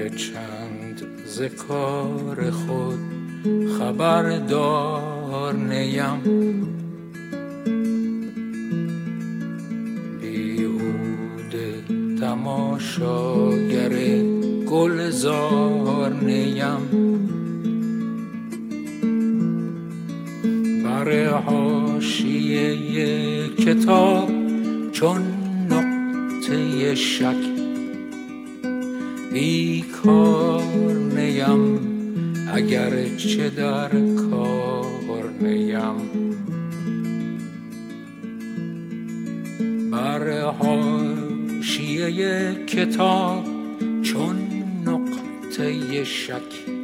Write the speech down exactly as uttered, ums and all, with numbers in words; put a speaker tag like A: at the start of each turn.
A: چند ز کار خود خبردار نیم، بیهوده تماشاگر گلزار نیم. بر حاشیه کتاب چون نقطه شک بیکار نیم، اگر چه در کار نیم. بر حاشیه کتاب چون نقطه شک